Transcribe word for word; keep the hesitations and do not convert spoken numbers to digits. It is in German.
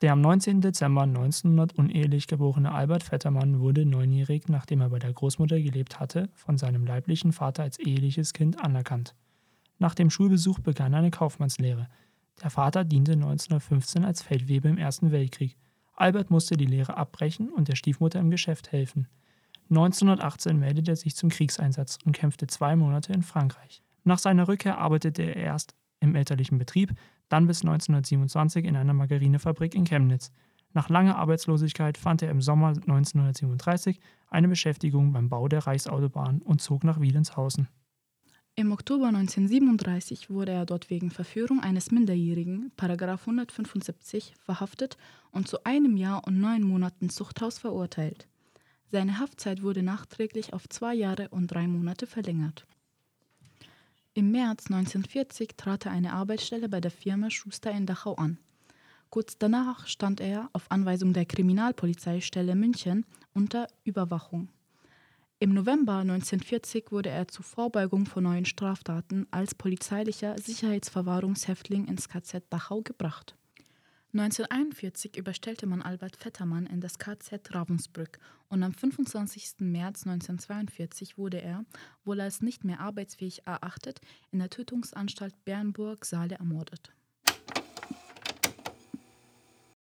Der am neunzehnten Dezember neunzehnhundert unehelich geborene Albert Vettermann wurde neunjährig, nachdem er bei der Großmutter gelebt hatte, von seinem leiblichen Vater als eheliches Kind anerkannt. Nach dem Schulbesuch begann er eine Kaufmannslehre. Der Vater diente neunzehnhundertfünfzehn als Feldwebel im Ersten Weltkrieg. Albert musste die Lehre abbrechen und der Stiefmutter im Geschäft helfen. neunzehnhundertachtzehn meldete er sich zum Kriegseinsatz und kämpfte zwei Monate in Frankreich. Nach seiner Rückkehr arbeitete er erst im elterlichen Betrieb, dann bis neunzehnhundertsiebenundzwanzig in einer Margarinefabrik in Chemnitz. Nach langer Arbeitslosigkeit fand er im Sommer neunzehnhundertsiebenunddreißig eine Beschäftigung beim Bau der Reichsautobahn und zog nach Wilhelmshausen. Im Oktober neunzehnhundertsiebenunddreißig wurde er dort wegen Verführung eines Minderjährigen, Paragraph hundertfünfundsiebzig, verhaftet und zu einem Jahr und neun Monaten Zuchthaus verurteilt. Seine Haftzeit wurde nachträglich auf zwei Jahre und drei Monate verlängert. Im März neunzehnhundertvierzig trat er eine Arbeitsstelle bei der Firma Schuster in Dachau an. Kurz danach stand er, auf Anweisung der Kriminalpolizeistelle München, unter Überwachung. Im November neunzehnhundertvierzig wurde er zur Vorbeugung von neuen Straftaten als polizeilicher Sicherheitsverwahrungshäftling ins K Z Dachau gebracht. neunzehnhunderteinundvierzig überstellte man Albert Vettermann in das K Z Ravensbrück und am fünfundzwanzigsten März neunzehnhundertzweiundvierzig wurde er, wohl als nicht mehr arbeitsfähig erachtet, in der Tötungsanstalt Bernburg-Saale ermordet.